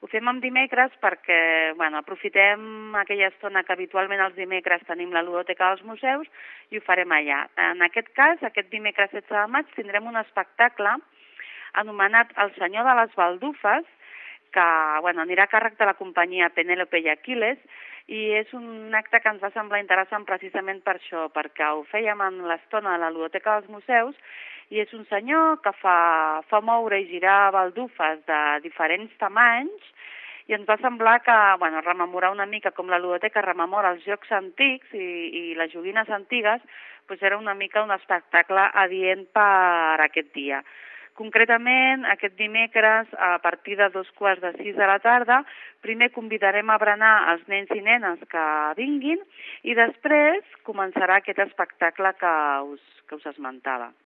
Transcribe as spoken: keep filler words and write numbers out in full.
Ho fem en dimecres perquè bueno, aprofitem aquella estona que habitualment els dimecres tenim la ludoteca dels museus i ho farem allà. En aquest cas, aquest dimecres setze de maig, tindrem un espectacle anomenat El senyor de les baldufes, que bueno, anirà a càrrec de la companyia Penélope i Aquiles, i és un acte que ens va semblar interessant precisament per això, perquè ho fèiem en l'estona de la ludoteca dels museus, i és un senyor que fa, fa moure i girar baldufes de diferents tamanys, i ens va semblar que, bueno, rememorar una mica com la ludoteca rememora els jocs antics i, i les joguines antigues, doncs era una mica un espectacle adient per aquest dia. Concretament, aquest dimecres, a partir de dos quarts de sis de la tarda, primer convidarem a berenar els nens i nenes que vinguin i després començarà aquest espectacle que us, que us esmentava.